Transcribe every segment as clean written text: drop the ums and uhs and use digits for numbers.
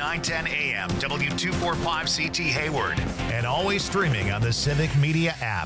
910 AM, W245CT Hayward, and always streaming on the Civic Media app.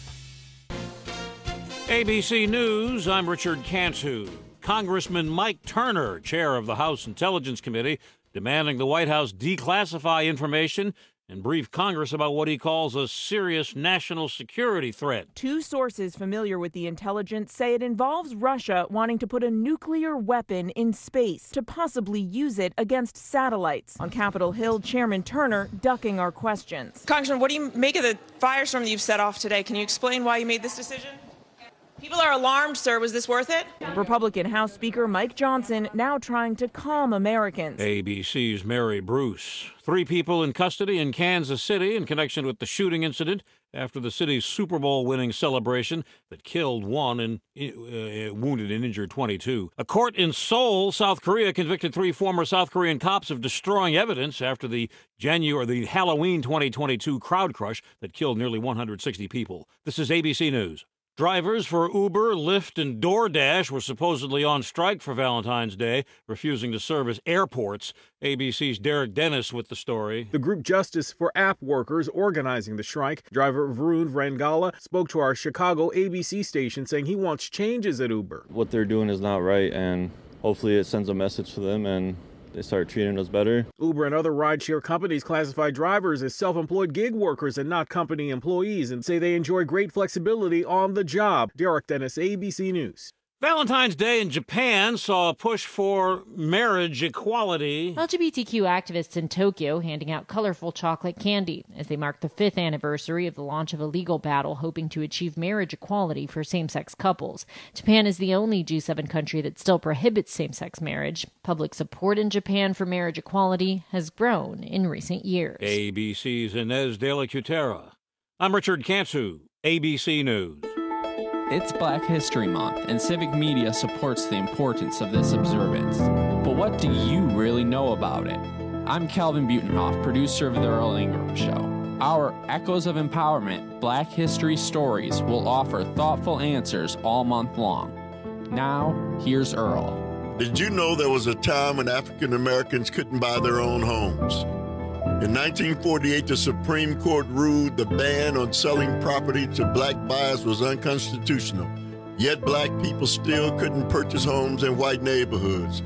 ABC News, I'm Richard Cantu. Congressman Mike Turner, chair of the House Intelligence Committee, demanding the White House declassify information and brief Congress about what he calls a serious national security threat. Two sources familiar with the intelligence say it involves Russia wanting to put a nuclear weapon in space to possibly use it against satellites. On Capitol Hill, Chairman Turner ducking our questions. Congressman, what do you make of the firestorm that you've set off today? Can you explain why you made this decision? People are alarmed, sir. Was this worth it? Republican House Speaker Mike Johnson now trying to calm Americans. ABC's Mary Bruce. 3 people in custody in Kansas City in connection with the shooting incident after the city's Super Bowl winning celebration that killed 1 and wounded and injured 22. A court in Seoul, South Korea, convicted 3 former South Korean cops of destroying evidence after the Halloween 2022 crowd crush that killed nearly 160 people. This is ABC News. Drivers for Uber, Lyft, and DoorDash were supposedly on strike for Valentine's Day, refusing to service airports. ABC's Derek Dennis with the story. The group Justice for App Workers organizing the strike. Driver Varun Vrangala spoke to our Chicago ABC station saying he wants changes at Uber. What they're doing is not right, and hopefully it sends a message to them and they start treating us better. Uber and other rideshare companies classify drivers as self-employed gig workers and not company employees and say they enjoy great flexibility on the job. Derek Dennis, ABC News. Valentine's Day in Japan saw a push for marriage equality. LGBTQ activists in Tokyo handing out colorful chocolate candy as they mark the 5th anniversary of the launch of a legal battle hoping to achieve marriage equality for same-sex couples. Japan is the only G7 country that still prohibits same-sex marriage. Public support in Japan for marriage equality has grown in recent years. ABC's Inez de la Cutera. I'm Richard Cantu, ABC News. It's Black History Month, and Civic Media supports the importance of this observance. But what do you really know about it? I'm Calvin Butenhoff, producer of The Earl Ingram Show. Our Echoes of Empowerment Black History Stories will offer thoughtful answers all month long. Now, here's Earl. Did you know there was a time when African Americans couldn't buy their own homes? In 1948, the Supreme Court ruled the ban on selling property to black buyers was unconstitutional. Yet black people still couldn't purchase homes in white neighborhoods.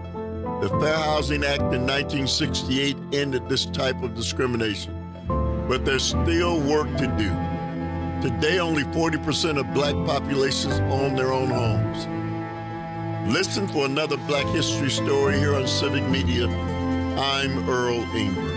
The Fair Housing Act in 1968 ended this type of discrimination. But there's still work to do. Today, only 40% of black populations own their own homes. Listen for another Black History story here on Civic Media. I'm Earl Ingram.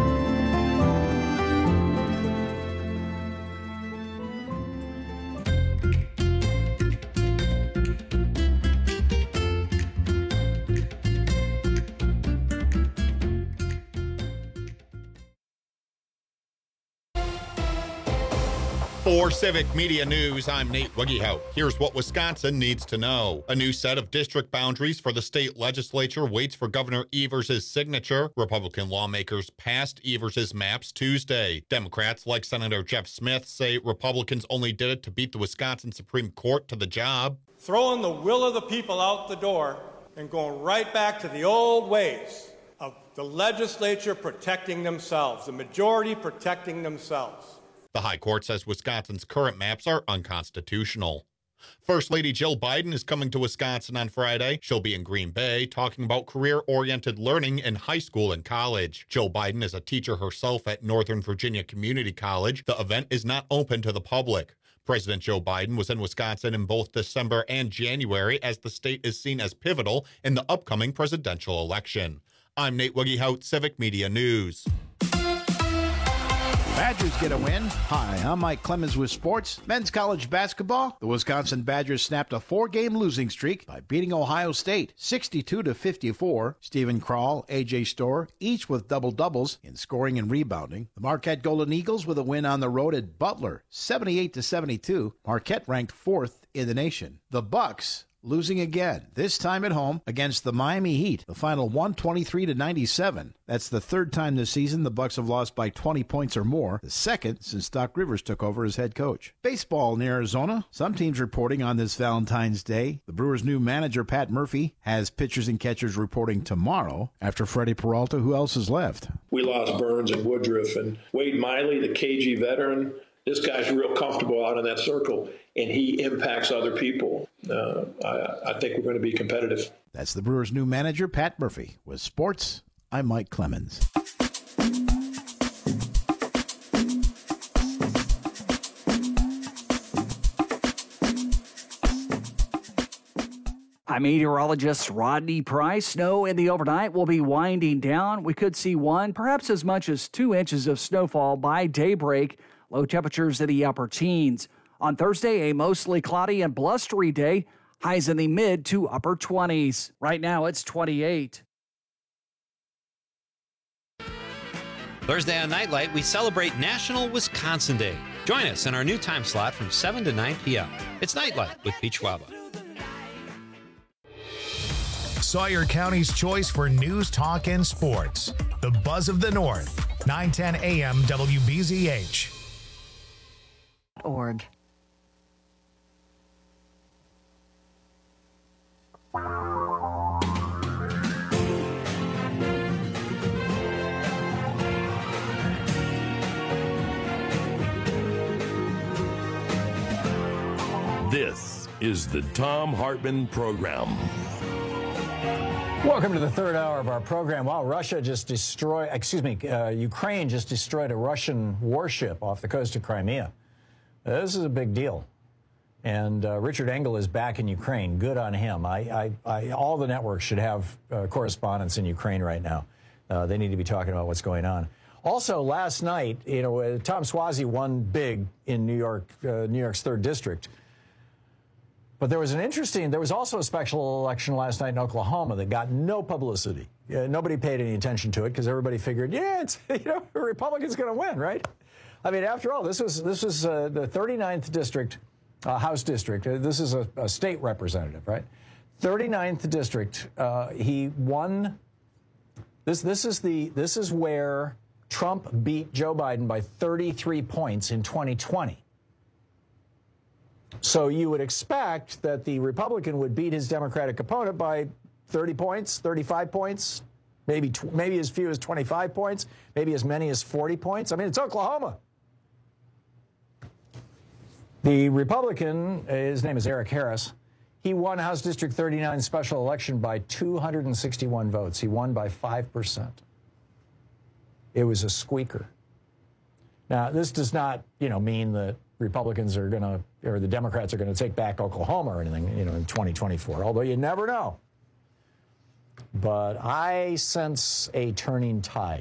4 Civic Media News, I'm Nate Wiggyhout. Here's what Wisconsin needs to know. A new set of district boundaries for the state legislature waits for Governor Evers' signature. Republican lawmakers passed Evers' maps Tuesday. Democrats, like Senator Jeff Smith, say Republicans only did it to beat the Wisconsin Supreme Court to the job. Throwing the will of the people out the door and going right back to the old ways of the legislature protecting themselves, the majority protecting themselves. The High Court says Wisconsin's current maps are unconstitutional. First Lady Jill Biden is coming to Wisconsin on Friday. She'll be in Green Bay talking about career-oriented learning in high school and college. Jill Biden is a teacher herself at Northern Virginia Community College. The event is not open to the public. President Joe Biden was in Wisconsin in both December and January as the state is seen as pivotal in the upcoming presidential election. I'm Nate Wiggyhout, Civic Media News. Badgers get a win. Hi, I'm Mike Clemens with sports. Men's college basketball. The Wisconsin Badgers snapped a 4-game losing streak by beating Ohio State 62-54. Stephen Krall, A.J. Storr, each with double-doubles in scoring and rebounding. The Marquette Golden Eagles with a win on the road at Butler 78-72. Marquette ranked 4th in the nation. The Bucks losing again, this time at home against the Miami Heat. The final 123-97. That's the third time this season the Bucks have lost by 20 points or more, the second since Doc Rivers took over as head coach. Baseball in Arizona. Some teams reporting on this Valentine's Day. The Brewers' new manager, Pat Murphy, has pitchers and catchers reporting tomorrow. After Freddie Peralta, who else is left? We lost Burns and Woodruff, and Wade Miley, the KG veteran. This guy's real comfortable out in that circle, and he impacts other people. I think we're going to be competitive. That's the Brewers' new manager, Pat Murphy. With sports, I'm Mike Clemens. I'm meteorologist Rodney Price. Snow in the overnight will be winding down. We could see 1, perhaps as much as 2 inches of snowfall by daybreak. Low temperatures in the upper teens. On Thursday, a mostly cloudy and blustery day. Highs in the mid to upper 20s. Right now, it's 28. Thursday on Nightlight, we celebrate National Wisconsin Day. Join us in our new time slot from 7 to 9 p.m. It's Nightlight with Pete Schwaba. Sawyer County's choice for news, talk, and sports. The Buzz of the North. 910 a.m. WBZH. Org. This is the Thom Hartmann Program. Welcome to the third hour of our program. Wow, Ukraine just destroyed a Russian warship off the coast of Crimea. This is a big deal. And Richard Engel is back in Ukraine. Good on him. All the networks should have correspondents in Ukraine right now. They need to be talking about what's going on. Also, last night, Tom Suozzi won big in New York's 3rd District. But there was also a special election last night in Oklahoma that got no publicity. Nobody paid any attention to it because everybody figured, the Republican's going to win, right? I mean, after all, this was the 39th district, House district. This is a state representative, right? 39th district. He won. This is where Trump beat Joe Biden by 33 points in 2020. So you would expect that the Republican would beat his Democratic opponent by 30 points, 35 points, maybe as few as 25 points, maybe as many as 40 points. I mean, it's Oklahoma. The Republican, his name is Eric Harris, he won House District 39 special election by 261 votes. He won by 5%. It was a squeaker. Now, this does not, mean that Republicans are going to, or the Democrats are going to take back Oklahoma or anything, in 2024, although you never know. But I sense a turning tide.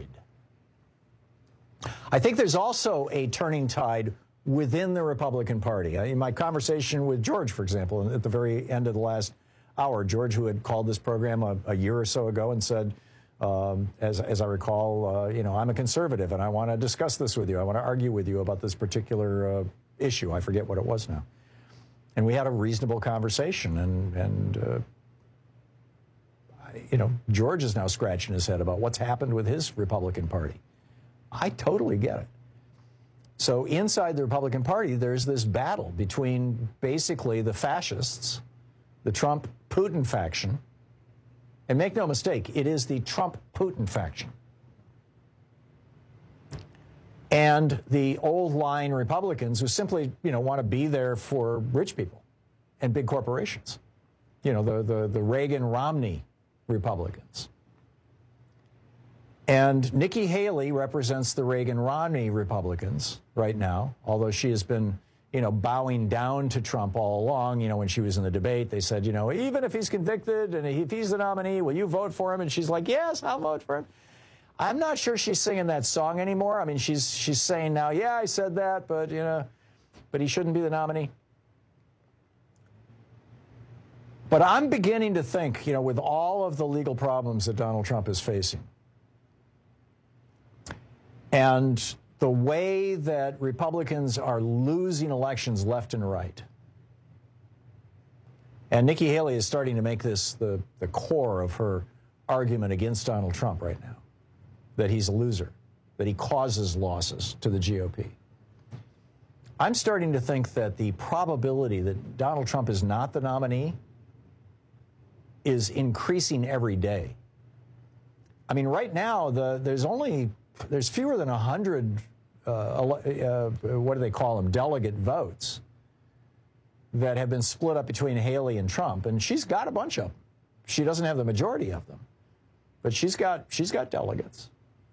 I think there's also a turning tide within the Republican Party. In my conversation with George, for example, at the very end of the last hour, George, who had called this program a year or so ago and said, as I recall, I'm a conservative and I want to discuss this with you. I want to argue with you about this particular issue. I forget what it was now. And we had a reasonable conversation. And George is now scratching his head about what's happened with his Republican Party. I totally get it. So inside the Republican Party, there's this battle between basically the fascists, the Trump-Putin faction. And make no mistake, it is the Trump-Putin faction. And the old line Republicans who simply, want to be there for rich people and big corporations. The Reagan-Romney Republicans. And Nikki Haley represents the Reagan-Romney Republicans right now, although she has been, bowing down to Trump all along. When she was in the debate, they said, even if he's convicted and if he's the nominee, will you vote for him? And she's like, yes, I'll vote for him. I'm not sure she's singing that song anymore. I mean, she's saying now, yeah, I said that, but, but he shouldn't be the nominee. But I'm beginning to think, with all of the legal problems that Donald Trump is facing, and the way that Republicans are losing elections left and right, And Nikki Haley is starting to make this the core of her argument against Donald Trump right now, that he's a loser, that he causes losses to the GOP. I'm starting to think that the probability that Donald Trump is not the nominee is increasing every day. I mean, right now, there's fewer than 100, what do they call them, delegate votes that have been split up between Haley and Trump, and she's got a bunch of them. She doesn't have the majority of them, but she's got delegates.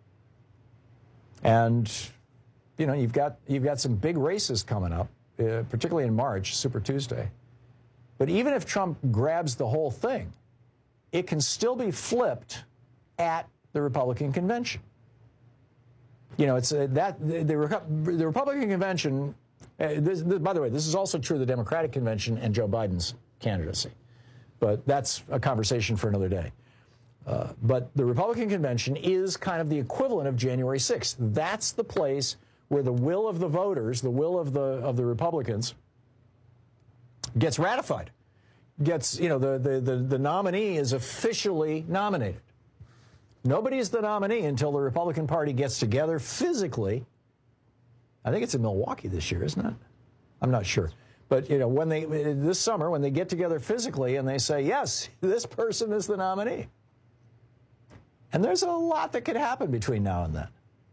And you know, you've got some big races coming up, particularly in March, Super Tuesday. But even if Trump grabs the whole thing, it can still be flipped at the Republican convention. You know, it's the Republican convention. By the way, this is also true of the Democratic convention and Joe Biden's candidacy, but that's a conversation for another day. But the Republican convention is kind of the equivalent of January 6th. That's the place where the will of the voters, the will of the Republicans, gets ratified. Gets, you know, the nominee is officially nominated. Nobody's the nominee until the Republican Party gets together physically. I think it's in Milwaukee this year, isn't it? I'm not sure. But, you know, this summer, when they get together physically and they say, yes, this person is the nominee. And there's a lot that could happen between now and then.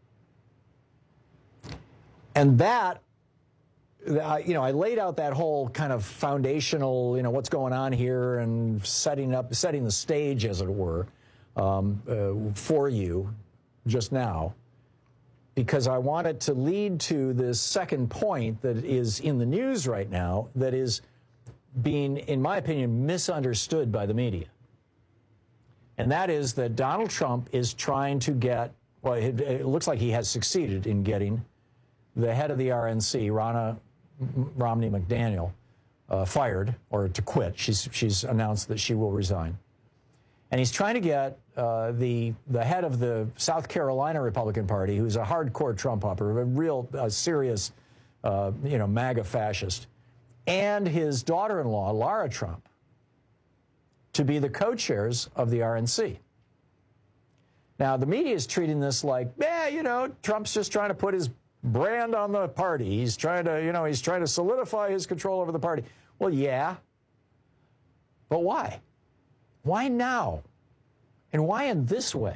And that, you know, I laid out that whole kind of foundational, you know, what's going on here and setting the stage, as it were, for you just now, because I wanted to lead to this second point that is in the news right now that is being, in my opinion, misunderstood by the media. And that is that Donald Trump is trying to get, well, it looks like he has succeeded in getting the head of the RNC, Ronna Romney McDaniel, fired or to quit. She's announced that she will resign. And he's trying to get the head of the South Carolina Republican Party, who's a hardcore Trump hopper, a serious, you know, MAGA fascist, and his daughter-in-law, Lara Trump, to be the co-chairs of the RNC. Now, the media is treating this like, you know, Trump's just trying to put his brand on the party. He's trying to, you know, he's trying to solidify his control over the party. Well, yeah. But why? Why now? And why in this way?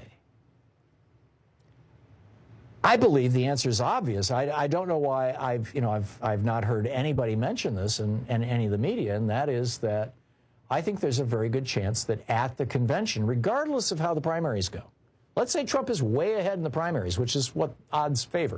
I believe the answer is obvious. I don't know why I've not heard anybody mention this in any of the media, and that is that I think there's a very good chance that at the convention, regardless of how the primaries go, let's say Trump is way ahead in the primaries, which is what odds favor,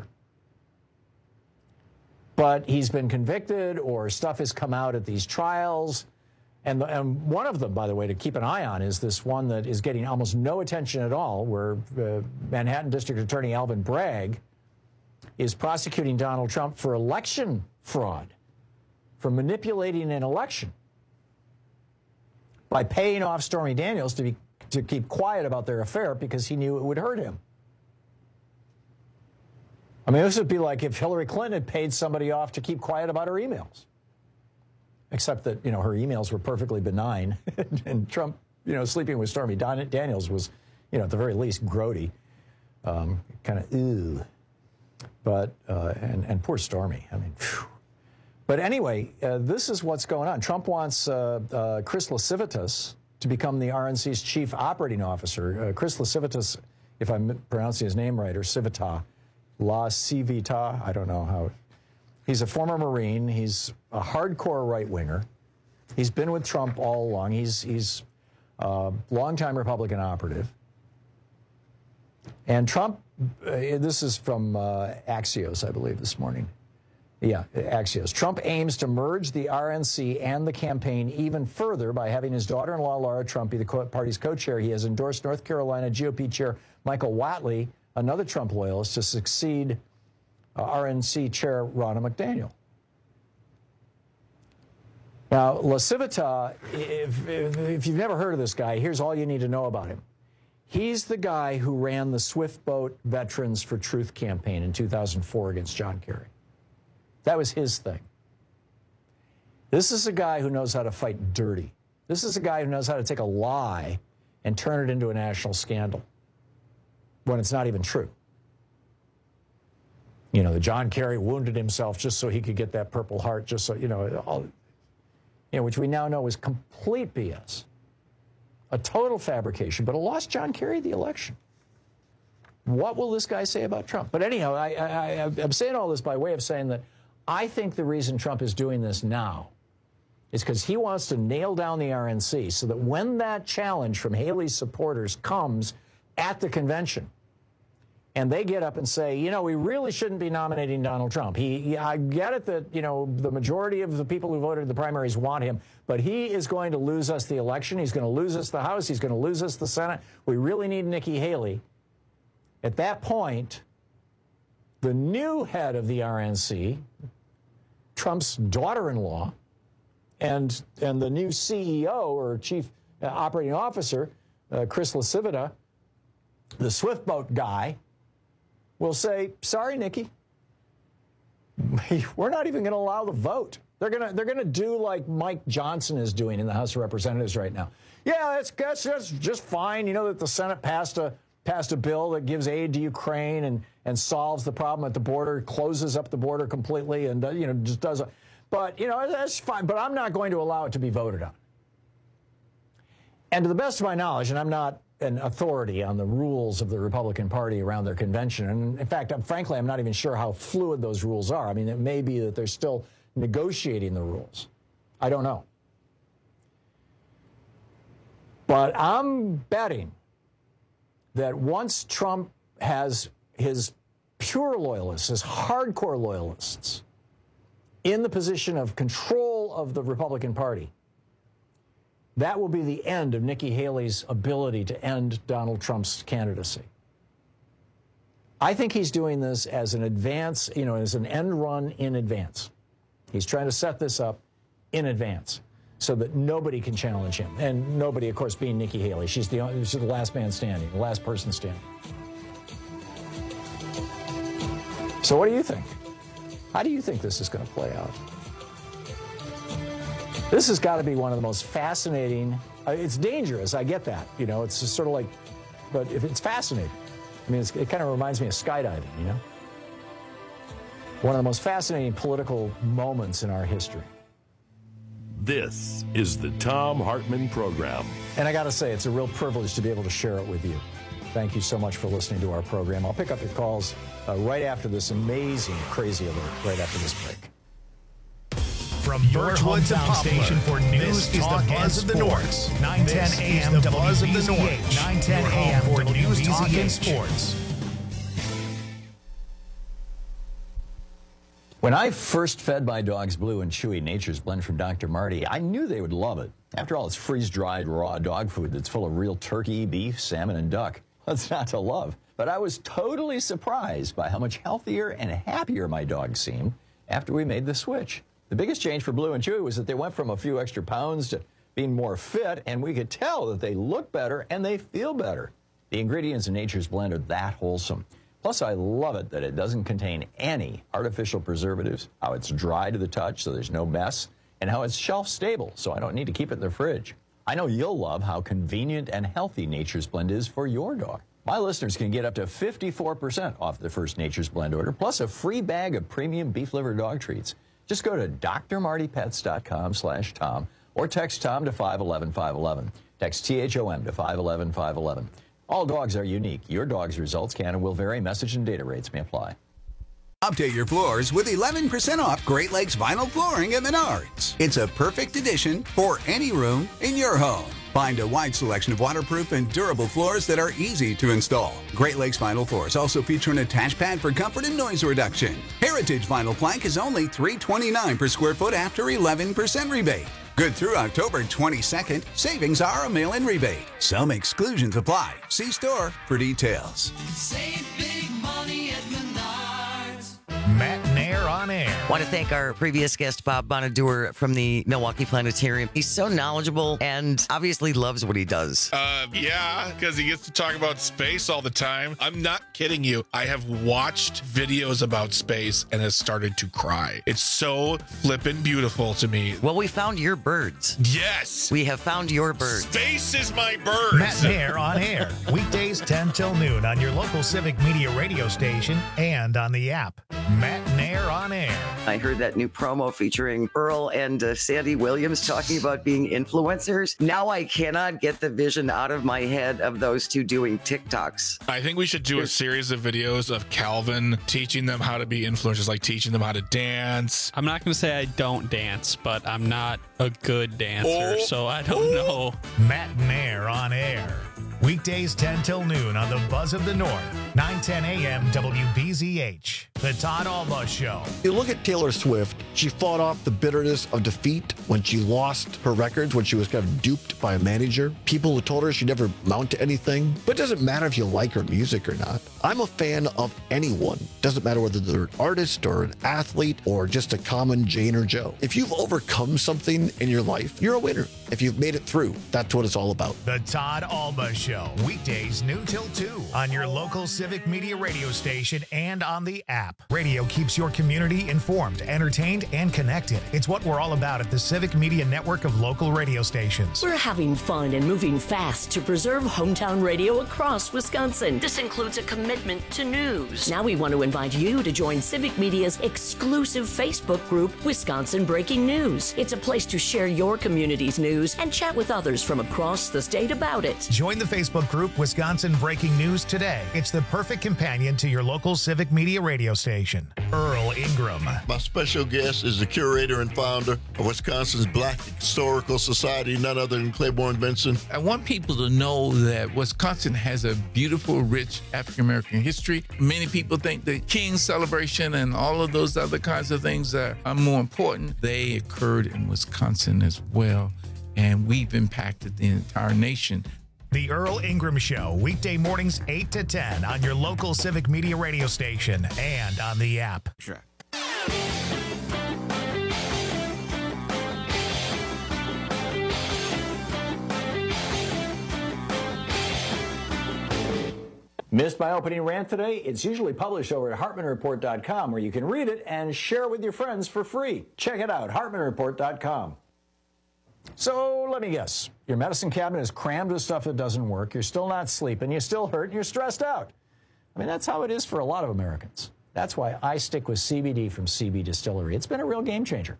but he's been convicted or stuff has come out at these trials. And one of them, by the way, to keep an eye on is this one that is getting almost no attention at all, where Manhattan District Attorney Alvin Bragg is prosecuting Donald Trump for election fraud, for manipulating an election by paying off Stormy Daniels to keep quiet about their affair because he knew it would hurt him. I mean, this would be like if Hillary Clinton had paid somebody off to keep quiet about her emails. Except that, you know, her emails were perfectly benign, and Trump, you know, sleeping with Stormy Daniels was, you know, at the very least, grody, kind of ew. But and poor Stormy. I mean, phew. But anyway, this is what's going on. Trump wants Chris Licivitas to become the RNC's chief operating officer. Chris Licivitas, if I'm pronouncing his name right, or Civita, La Civita, I don't know how. He's a former Marine. He's a hardcore right-winger. He's been with Trump all along. He's a longtime Republican operative. And Trump, this is from Axios, I believe, this morning. Yeah, Axios. Trump aims to merge the RNC and the campaign even further by having his daughter-in-law, Lara Trump, be the party's co-chair. He has endorsed North Carolina GOP Chair Michael Whatley, another Trump loyalist, to succeed RNC Chair Ronna McDaniel. Now, La Civita, if you've never heard of this guy, here's all you need to know about him. He's the guy who ran the Swift Boat Veterans for Truth campaign in 2004 against John Kerry. That was his thing. This is a guy who knows how to fight dirty. This is a guy who knows how to take a lie and turn it into a national scandal when it's not even true. You know, the John Kerry wounded himself just so he could get that Purple Heart, just so, which we now know is complete BS. A total fabrication, but it lost John Kerry the election. What will this guy say about Trump? But anyhow, I'm saying all this by way of saying that I think the reason Trump is doing this now is because he wants to nail down the RNC so that when that challenge from Haley's supporters comes at the convention and they get up and say, we really shouldn't be nominating Donald Trump. I get it that, the majority of the people who voted in the primaries want him, but he is going to lose us the election. He's going to lose us the House. He's going to lose us the Senate. We really need Nikki Haley. At that point, the new head of the RNC, Trump's daughter-in-law, and the new CEO or chief operating officer, Chris LaCivita, the Swiftboat guy, will say, sorry, Nikki, we're not even going to allow the vote. They're gonna do like Mike Johnson is doing in the House of Representatives right now. Yeah, that's just fine. You know that the Senate passed a bill that gives aid to Ukraine and solves the problem at the border, closes up the border completely, and just does a. But, that's fine. But I'm not going to allow it to be voted on. And to the best of my knowledge, and I'm not an authority on the rules of the Republican Party around their convention, and in fact, frankly, I'm not even sure how fluid those rules are. I mean, it may be that they're still negotiating the rules. I don't know. But I'm betting that once Trump has his pure loyalists, his hardcore loyalists, in the position of control of the Republican Party, that will be the end of Nikki Haley's ability to end Donald Trump's candidacy. I think he's doing this as an advance, as an end run in advance. He's trying to set this up in advance so that nobody can challenge him. And nobody, of course, being Nikki Haley. She's the last man standing, the last person standing. So what do you think? How do you think this is going to play out? This has got to be one of the most fascinating. It's dangerous. I get that. It's just sort of like, but if it's fascinating, I mean, it kind of reminds me of skydiving, One of the most fascinating political moments in our history. This is the Thom Hartmann Program. And I got to say, it's a real privilege to be able to share it with you. Thank you so much for listening to our program. I'll pick up your calls right after this amazing, crazy alert, right after this break. From Birchwood to Pop Station for news, talk, the Buzz of the North. 910 AM, the Buzz of the North. 910 AM for news, talk, and sports. When I first fed my dogs Blue and Chewy Nature's Blend from Dr. Marty, I knew they would love it. After all, it's freeze-dried raw dog food that's full of real turkey, beef, salmon, and duck. What's not to love? But I was totally surprised by how much healthier and happier my dogs seemed after we made the switch. The biggest change for Blue and Chewy was that they went from a few extra pounds to being more fit, and we could tell that they look better and they feel better. The ingredients in Nature's Blend are that wholesome. Plus, I love it that it doesn't contain any artificial preservatives, how it's dry to the touch so there's no mess, and how it's shelf stable so I don't need to keep it in the fridge. I know you'll love how convenient and healthy Nature's Blend is for your dog. My listeners can get up to 54% off their first Nature's Blend order, plus a free bag of premium beef liver dog treats. Just go to drmartypets.com/Tom or text Tom to 511-511. Text THOM to 511-511. All dogs are unique. Your dog's results can and will vary. Message and data rates may apply. Update your floors with 11% off Great Lakes Vinyl Flooring at Menards. It's a perfect addition for any room in your home. Find a wide selection of waterproof and durable floors that are easy to install. Great Lakes Vinyl Floors also feature an attached pad for comfort and noise reduction. Heritage Vinyl Plank is only $329 per square foot after 11% rebate. Good through October 22nd. Savings are a mail-in rebate. Some exclusions apply. See store for details. Save big money at Menards. Matt Nair on air. Want to thank our previous guest, Bob Bonaduer from the Milwaukee Planetarium. He's so knowledgeable and obviously loves what he does. Yeah, because he gets to talk about space all the time. I'm not kidding you. I have watched videos about space and has started to cry. It's so flippin' beautiful to me. Well, we found your birds. Yes. We have found your birds. Space is my birds. Matt Nair on air. Weekdays 10 till noon on your local Civic Media radio station and on the app. Matt Nair on air. I heard that new promo featuring Earl and Sandy Williams talking about being influencers. Now I cannot get the vision out of my head of those two doing TikToks. I think we should do a series of videos of Calvin teaching them how to be influencers, like teaching them how to dance. I'm not going to say I don't dance, but I'm not a good dancer, so I don't know. Matt Nair on air. Weekdays 10 till noon on the Buzz of the North, 9:10 a.m. WBZH. The Todd Alba Show. You look at Taylor Swift, she fought off the bitterness of defeat when she lost her records, when she was kind of duped by a manager. People who told her she'd never amount to anything. But it doesn't matter if you like her music or not. I'm a fan of anyone. Doesn't matter whether they're an artist or an athlete or just a common Jane or Joe. If you've overcome something in your life, you're a winner. If you've made it through, that's what it's all about. The Todd Alba Show. Weekdays noon till 2 on your local Civic Media radio station and on the app. Radio keeps your community informed, entertained, and connected. It's what we're all about at the Civic Media network of local radio stations. We're having fun and moving fast to preserve hometown radio across Wisconsin. This includes a commitment to news. Now we want to invite you to join Civic Media's exclusive Facebook group, Wisconsin Breaking News. It's a place to share your community's news and chat with others from across the state about it. Join the Facebook group Wisconsin Breaking News today. It's the perfect companion to your local Civic Media radio station. Earl Ingram. My special guest is the curator and founder of Wisconsin's Black Historical Society, none other than Claiborne Benson. I want people to know that Wisconsin has a beautiful, rich African-American history. Many people think the King's celebration and all of those other kinds of things are more important. They occurred in Wisconsin as well, and we've impacted the entire nation. The Earl Ingram Show, weekday mornings 8 to 10 on your local Civic Media radio station and on the app. Sure. Missed my opening rant today? It's usually published over at HartmanReport.com, where you can read it and share it with your friends for free. Check it out, HartmanReport.com. So let me guess. Your medicine cabinet is crammed with stuff that doesn't work. You're still not sleeping. You still hurt, and you're stressed out. I mean, that's how it is for a lot of Americans. That's why I stick with CBD from CB Distillery. It's been a real game changer.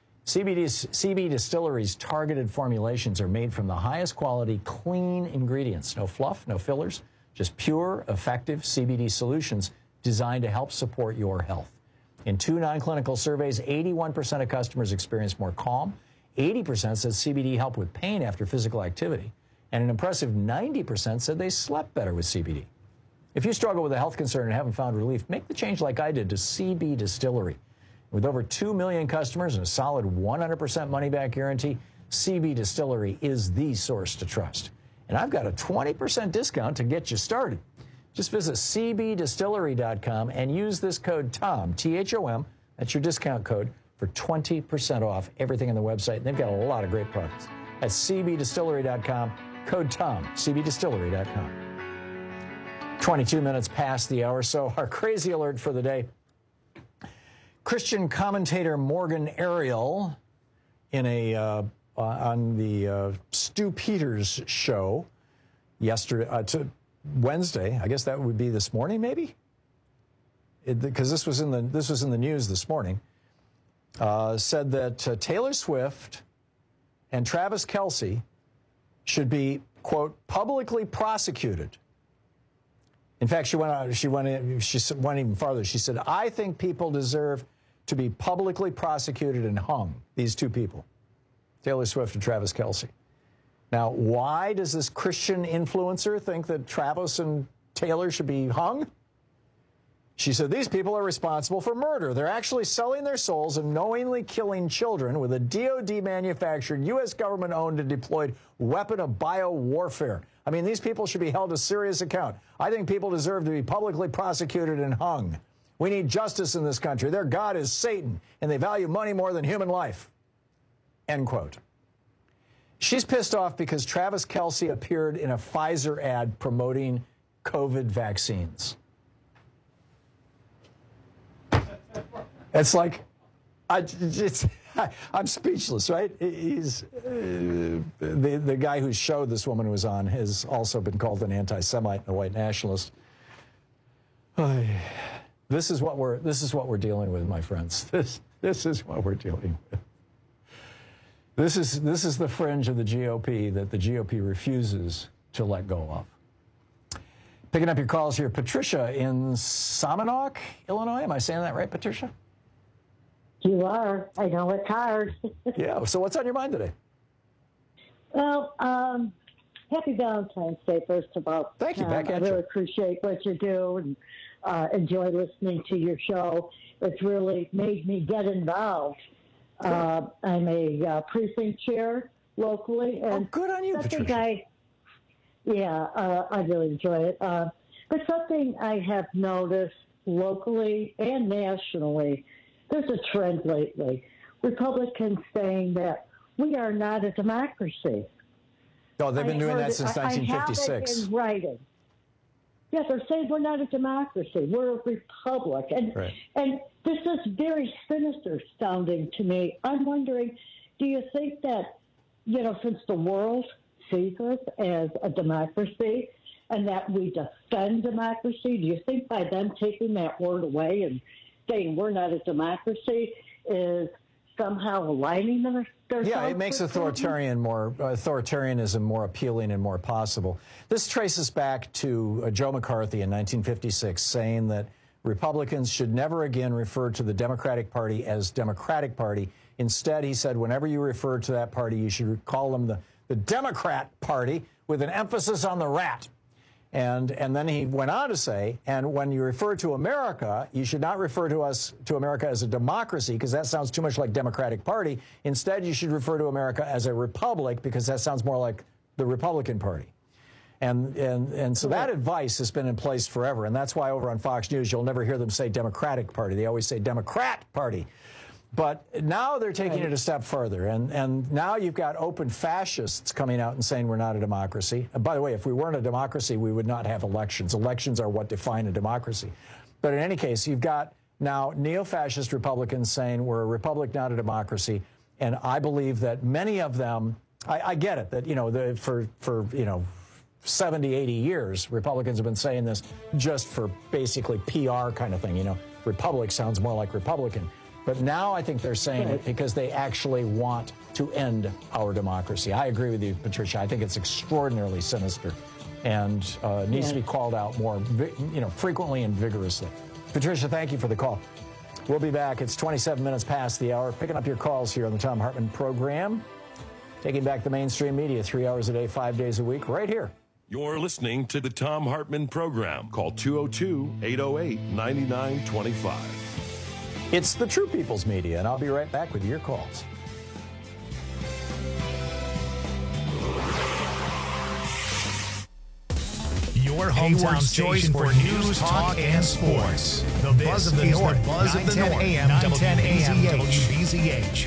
CB Distillery's targeted formulations are made from the highest quality, clean ingredients. No fluff, no fillers, just pure, effective CBD solutions designed to help support your health. In 2 non-clinical surveys, 81% of customers experienced more calm. 80% said CBD helped with pain after physical activity, and an impressive 90% said they slept better with CBD. If you struggle with a health concern and haven't found relief, make the change like I did to CB Distillery. With over 2 million customers and a solid 100% money-back guarantee, CB Distillery is the source to trust. And I've got a 20% discount to get you started. Just visit cbdistillery.com and use this code TOM, T-H-O-M, that's your discount code, for 20% off everything on the website. And they've got a lot of great products. At cbdistillery.com, code TOM, cbdistillery.com. 22 minutes past the hour, so our crazy alert for the day. Christian commentator Morgan Ariel in a on the Stu Peters show yesterday, Wednesday. I guess that would be this morning, maybe, because this was in the news this morning. Said that Taylor Swift and Travis Kelce should be, quote, publicly prosecuted. In fact, she went even farther. She said, I think people deserve to be publicly prosecuted and hung, these two people, Taylor Swift and Travis Kelce. Now, why does this Christian influencer think that Travis and Taylor should be hung? She said, these people are responsible for murder. They're actually selling their souls and knowingly killing children with a DOD-manufactured, U.S. government-owned and deployed weapon of biowarfare. I mean, these people should be held to serious account. I think people deserve to be publicly prosecuted and hung. We need justice in this country. Their God is Satan, and they value money more than human life. End quote. She's pissed off because Travis Kelce appeared in a Pfizer ad promoting COVID vaccines. It's like, I'm speechless, right? He's the guy whose show this woman was on has also been called an anti-Semite and a white nationalist. This is what we're dealing with, my friends. This is what we're dealing with. This is the fringe of the GOP that the GOP refuses to let go of. Picking up your calls here, Patricia in Somonauk, Illinois. Am I saying that right, Patricia? You are. I know it's hard. Yeah. So what's on your mind today? Well, happy Valentine's Day, first of all. Thank you. Back I at really you. appreciate what you do and enjoy listening to your show. It's really made me get involved. I'm a precinct chair locally. And good on you, Patricia. I really enjoy it. But something I have noticed locally and nationally, there's a trend lately. Republicans saying that we are not a democracy. Oh, they've been doing that since 1956. I have it in writing. Yeah, they're saying we're not a democracy. We're a republic. And this is very sinister sounding to me. I'm wondering, do you think that, since the world sees us as a democracy and that we defend democracy, do you think by them taking that word away and saying we're not a democracy is somehow aligning them? Yeah, it makes authoritarianism more appealing and more possible. This traces back to Joe McCarthy in 1956 saying that Republicans should never again refer to the Democratic Party as Democratic Party. Instead, he said, whenever you refer to that party, you should call them the Democrat Party with an emphasis on the rat. And then he went on to say, and when you refer to America, you should not refer to America as a democracy, because that sounds too much like Democratic Party. Instead, you should refer to America as a republic, because that sounds more like the Republican Party. And so that advice has been in place forever. And that's why over on Fox News, you'll never hear them say Democratic Party. They always say Democrat Party. But now they're taking it a step further. And now you've got open fascists coming out and saying we're not a democracy. And by the way, if we weren't a democracy, we would not have elections. Elections are what define a democracy. But in any case, you've got now neo-fascist Republicans saying we're a republic, not a democracy. And I believe that many of them, I get it, that, for 70, 80 years, Republicans have been saying this just for basically PR kind of thing. Republic sounds more like Republican. But now I think they're saying it because they actually want to end our democracy. I agree with you, Patricia. I think it's extraordinarily sinister and needs to be called out more, frequently and vigorously. Patricia, thank you for the call. We'll be back. It's 27 minutes past the hour. Picking up your calls here on the Thom Hartmann program. Taking back the mainstream media 3 hours a day, 5 days a week, right here. You're listening to the Thom Hartmann program. Call 202-808-9925. It's the True People's Media, and I'll be right back with your calls. Your hometown station for news, talk, and sports. The Buzz of the North. The Buzz of the North. AM 910 AM WBZH.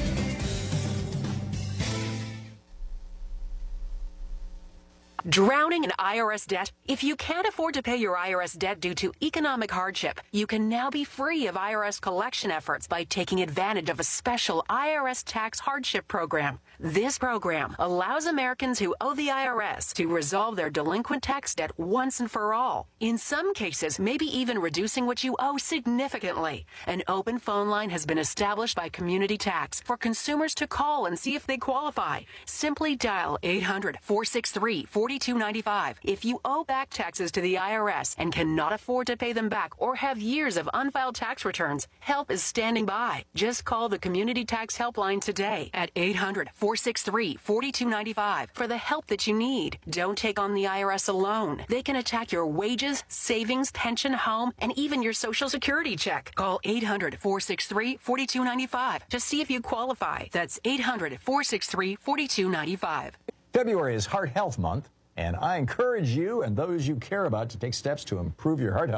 Drowning in IRS debt? If you can't afford to pay your IRS debt due to economic hardship, you can now be free of IRS collection efforts by taking advantage of a special IRS tax hardship program. This program allows Americans who owe the IRS to resolve their delinquent tax debt once and for all. In some cases, maybe even reducing what you owe significantly. An open phone line has been established by Community Tax for consumers to call and see if they qualify. Simply dial 800-463-4295. If you owe back taxes to the IRS and cannot afford to pay them back or have years of unfiled tax returns, help is standing by. Just call the Community Tax Helpline today at 800-463-4295 for the help that you need. Don't take on the IRS alone. They can attack your wages, savings, pension, home, and even your Social Security check. Call 800-463-4295 to see if you qualify. That's 800-463-4295. February is Heart Health Month, and I encourage you and those you care about to take steps to improve your heart health.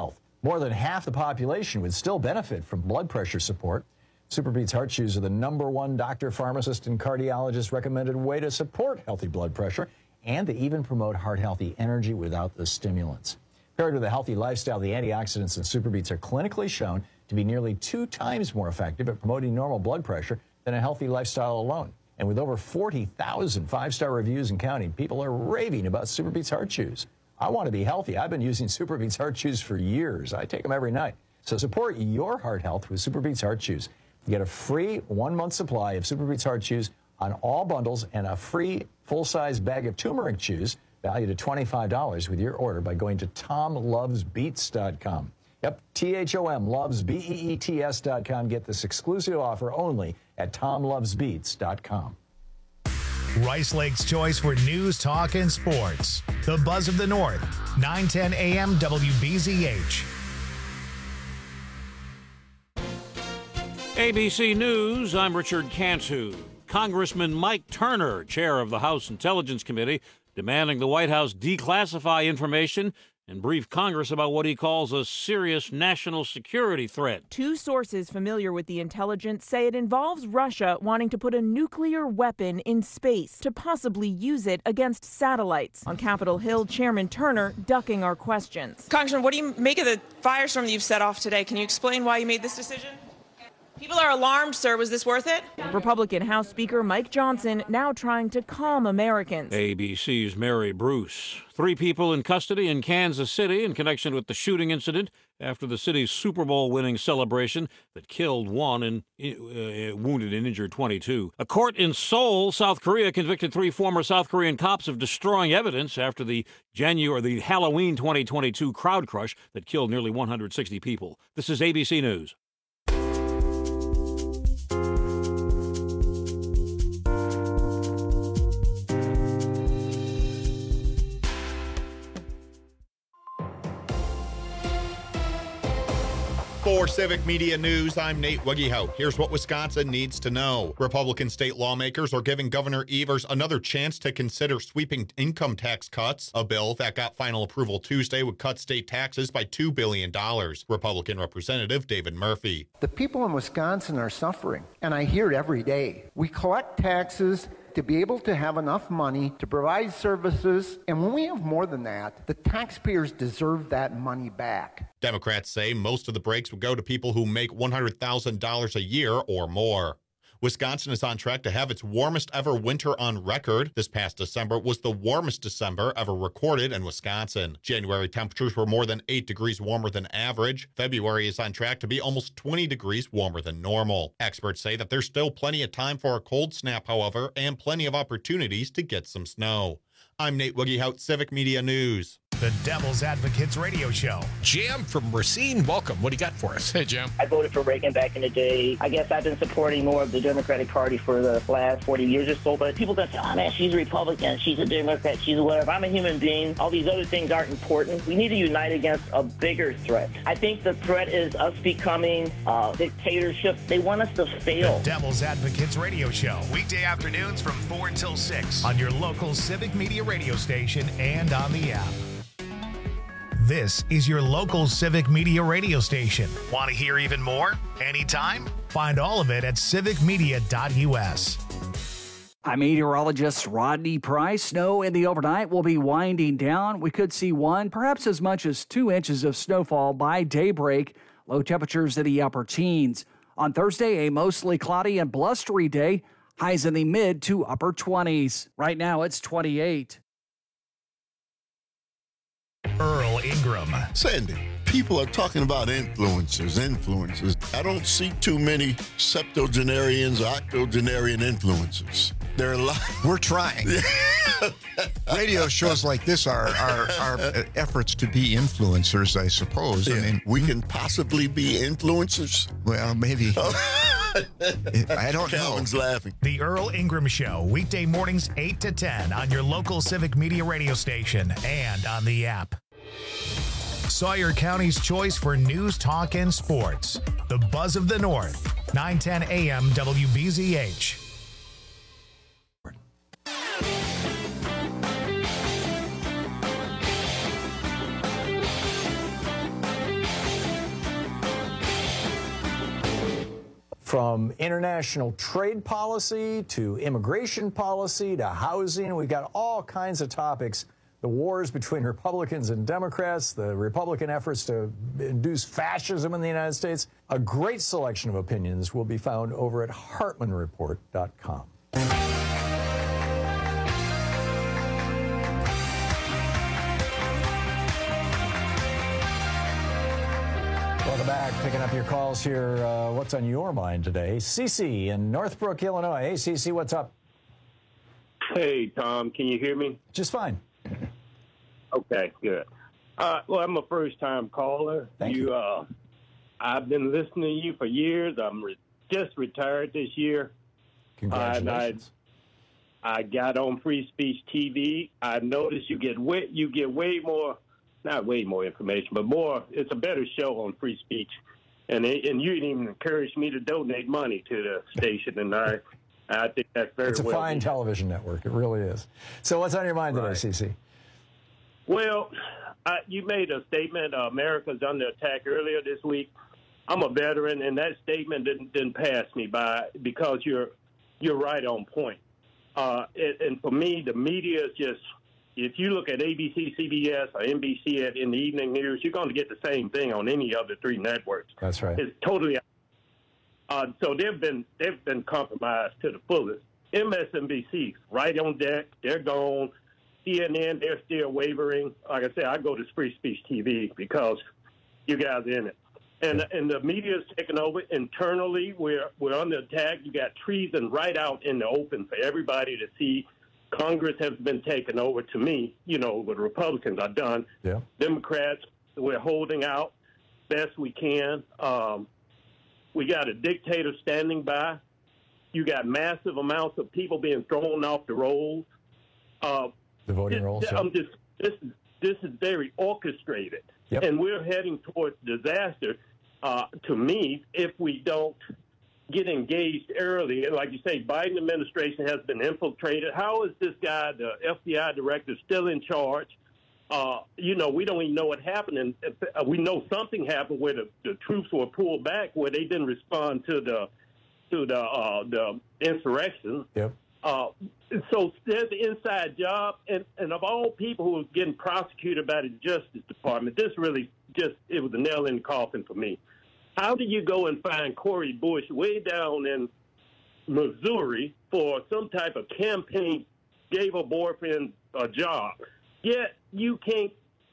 More than half the population would still benefit from blood pressure support. SuperBeets Heart Chews are the #1 doctor, pharmacist, and cardiologist recommended way to support healthy blood pressure, and they even promote heart-healthy energy without the stimulants. Paired with a healthy lifestyle, the antioxidants in SuperBeets are clinically shown to be nearly 2 times more effective at promoting normal blood pressure than a healthy lifestyle alone. And with over 40,000 5-star reviews and counting, people are raving about SuperBeets Heart Chews. I want to be healthy. I've been using SuperBeets Heart Chews for years. I take them every night. So support your heart health with SuperBeets Heart Chews. You get a free 1-month supply of SuperBeets Heart Chews on all bundles and a free full-size bag of turmeric chews valued at $25 with your order by going to TomLovesBeets.com. Yep, THOM loves BEETS.com. Get this exclusive offer only at TomLovesBeets.com. Rice Lake's choice for news, talk, and sports. The Buzz of the North, 910 AM WBZH. ABC News, I'm Richard Cantu. Congressman Mike Turner, chair of the House Intelligence Committee, demanding the White House declassify information and brief Congress about what he calls a serious national security threat. 2 sources familiar with the intelligence say it involves Russia wanting to put a nuclear weapon in space to possibly use it against satellites. On Capitol Hill, Chairman Turner ducking our questions. Congressman, what do you make of the firestorm that you've set off today? Can you explain why you made this decision? People are alarmed, sir. Was this worth it? Republican House Speaker Mike Johnson now trying to calm Americans. ABC's Mary Bruce. 3 people in custody in Kansas City in connection with the shooting incident after the city's Super Bowl winning celebration that killed 1 and wounded and injured 22. A court in Seoul, South Korea, convicted 3 former South Korean cops of destroying evidence after the Halloween 2022 crowd crush that killed nearly 160 people. This is ABC News. For Civic Media News, I'm Nate Wiggyhout. Here's what Wisconsin needs to know. Republican state lawmakers are giving Governor Evers another chance to consider sweeping income tax cuts. A bill that got final approval Tuesday would cut state taxes by $2 billion. Republican Representative David Murphy. The people in Wisconsin are suffering, and I hear it every day. We collect taxes to be able to have enough money to provide services, and when we have more than that, the taxpayers deserve that money back. Democrats say most of the breaks would go to people who make $100,000 a year or more. Wisconsin is on track to have its warmest ever winter on record. This past December was the warmest December ever recorded in Wisconsin. January temperatures were more than 8 degrees warmer than average. February is on track to be almost 20 degrees warmer than normal. Experts say that there's still plenty of time for a cold snap, however, and plenty of opportunities to get some snow. I'm Nate Wiggyhout, Civic Media News. The Devil's Advocates Radio Show. Jam from Racine, welcome. What do you got for us? Hey, Jam. I voted for Reagan back in the day. I guess I've been supporting more of the Democratic Party for the last 40 years or so, but people don't say, oh man, she's a Republican, she's a Democrat, she's a whatever. I'm a human being. All these other things aren't important. We need to unite against a bigger threat. I think the threat is us becoming a dictatorship. They want us to fail. The Devil's Advocates Radio Show. Weekday afternoons from 4 until 6 on your local Civic Media radio station and on the app. This is your local Civic Media radio station. Want to hear even more? Anytime? Find all of it at civicmedia.us. I'm meteorologist Rodney Price. Snow in the overnight will be winding down. We could see 1, perhaps as much as 2 inches of snowfall by daybreak. Low temperatures in the upper teens. On Thursday, a mostly cloudy and blustery day. Highs in the mid to upper 20s. Right now, it's 28. Earl Ingram. Sandy, people are talking about influencers. I don't see too many septuagenarians or octogenarian influencers. There are a lot. We're trying. Radio shows like this are efforts to be influencers, I suppose. Yeah. I mean, we can possibly be influencers? Well, maybe. I don't know. Calvin's laughing. The Earl Ingram Show, weekday mornings 8 to 10 on your local Civic Media radio station and on the app. Sawyer County's choice for news, talk, and sports. The Buzz of the North, 910 AM WBZH. From international trade policy to immigration policy to housing, we've got all kinds of topics. The wars between Republicans and Democrats, the Republican efforts to induce fascism in the United States. A great selection of opinions will be found over at HartmanReport.com. Welcome back. Picking up your calls here. What's on your mind today? Cece in Northbrook, Illinois. Hey, Cece, what's up? Hey, Tom. Can you hear me? Just fine. Okay, good. Well, I'm a first-time caller. Thank you. I've been listening to you for years. I'm just retired this year. Congratulations. I got on Free Speech TV. I noticed you get way more, not way more information, but more. It's a better show on Free Speech, and you even encouraged me to donate money to the station, and I think that's very. It's a fine television network. It really is. So, what's on your mind today, Cece? Well, you made a statement, America's under attack earlier this week. I'm a veteran, and that statement didn't pass me by because you're right on point. And for me, the media is just, if you look at ABC, CBS, or NBC in the evening news, you're going to get the same thing on any other three networks. That's right. It's totally. So they've been compromised to the fullest. MSNBC, right on deck, they're gone. CNN, they're still wavering. Like I said, I go to Free Speech TV because you guys are in it. And the media's taking over. Internally, we're under attack. You got treason right out in the open for everybody to see. Congress has been taken over. To me, what Republicans are done. Yeah. Democrats, we're holding out best we can. We got a dictator standing by. You got massive amounts of people being thrown off the rolls. The voting rolls. This is very orchestrated, and we're heading towards disaster. To me, if we don't get engaged early, like you say, Biden administration has been infiltrated. How is this guy, the FBI director, still in charge? We don't even know what happened, and we know something happened where the troops were pulled back, where they didn't respond to the insurrection. Yep. So there's the inside job, and of all people who are getting prosecuted by the Justice Department, this really it was a nail in the coffin for me. How do you go and find Cori Bush way down in Missouri for some type of campaign, gave her boyfriend a job, yet you can't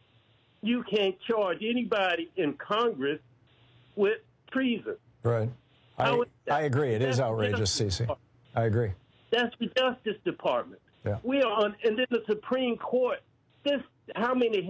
charge anybody in Congress with treason? Right. I agree. It is outrageous, Cece. I agree. That's the Justice Department. Yeah. We are on, and then the Supreme Court. How many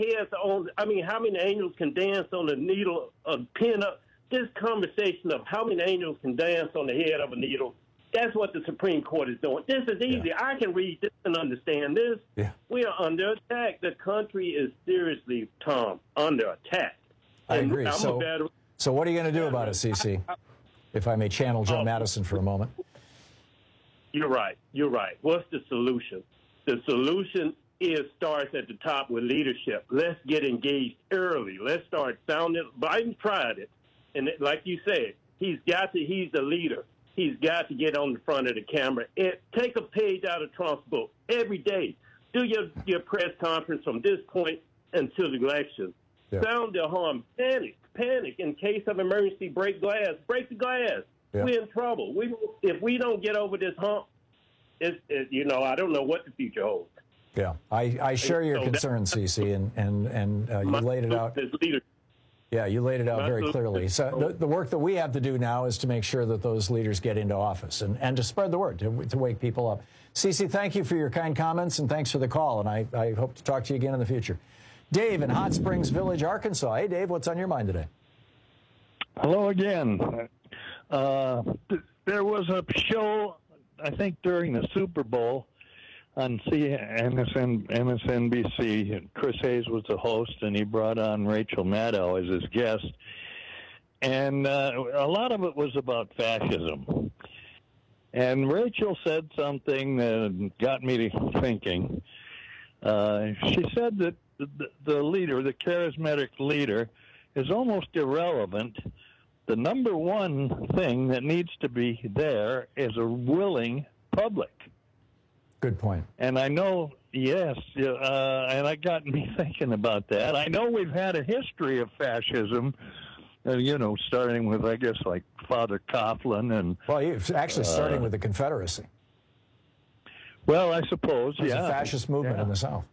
angels can dance on the needle of pin up? This conversation of how many angels can dance on the head of a needle, that's what the Supreme Court is doing. This is easy. Yeah. I can read this and understand this. Yeah. We are under attack. The country is seriously, Tom, under attack. I agree. So what are you going to do about it, Cece? If I may channel Joe Madison for a moment. You're right. What's the solution? The solution starts at the top with leadership. Let's get engaged early. Let's start sounding. Biden tried it. And like you said, he's the leader. He's got to get on the front of the camera. And take a page out of Trump's book every day. Do your press conference from this point until the election. Yeah. Sound the alarm. Panic. In case of emergency, break the glass. Yeah. We're in trouble. If we don't get over this hump, I don't know what the future holds. Yeah, I share your concerns, Cece, and you laid it out. Yeah, you laid it out very clearly. So the work that we have to do now is to make sure that those leaders get into office and to spread the word, to wake people up. Cece, thank you for your kind comments, and thanks for the call, and I hope to talk to you again in the future. Dave in Hot Springs Village, Arkansas. Hey, Dave, what's on your mind today? Hello again. There was a show, I think, during the Super Bowl on MSNBC. Chris Hayes was the host, and he brought on Rachel Maddow as his guest. And a lot of it was about fascism. And Rachel said something that got me to thinking. She said that the leader, the charismatic leader, is almost irrelevant the number one thing that needs to be there is a willing public. Good point. And I know, yes, and it got me thinking about that. I know we've had a history of fascism, starting with, I guess, like Father Coughlin and... Well, it's actually starting with the Confederacy. Well, I suppose, There's a fascist movement in the South.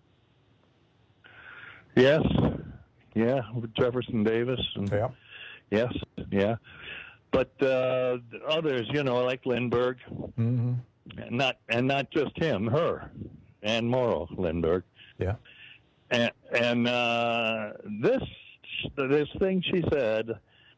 Yes, with Jefferson Davis. And, yes, yeah. But others, like Lindbergh, and not just him, her, Anne Morrow Lindbergh. Yeah. And this thing she said,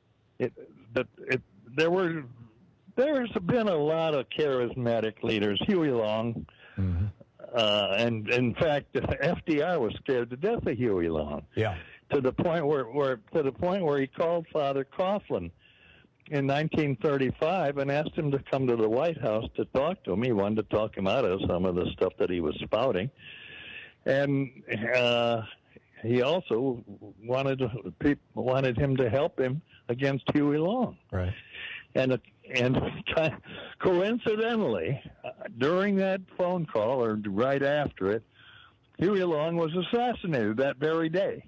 there's been a lot of charismatic leaders. Huey Long, and in fact, FDR was scared to death of Huey Long. Yeah. To the point where he called Father Coughlin in 1935 and asked him to come to the White House to talk to him. He wanted to talk him out of some of the stuff that he was spouting, and he also wanted him to help him against Huey Long. Right. And coincidentally, during that phone call or right after it, Huey Long was assassinated that very day.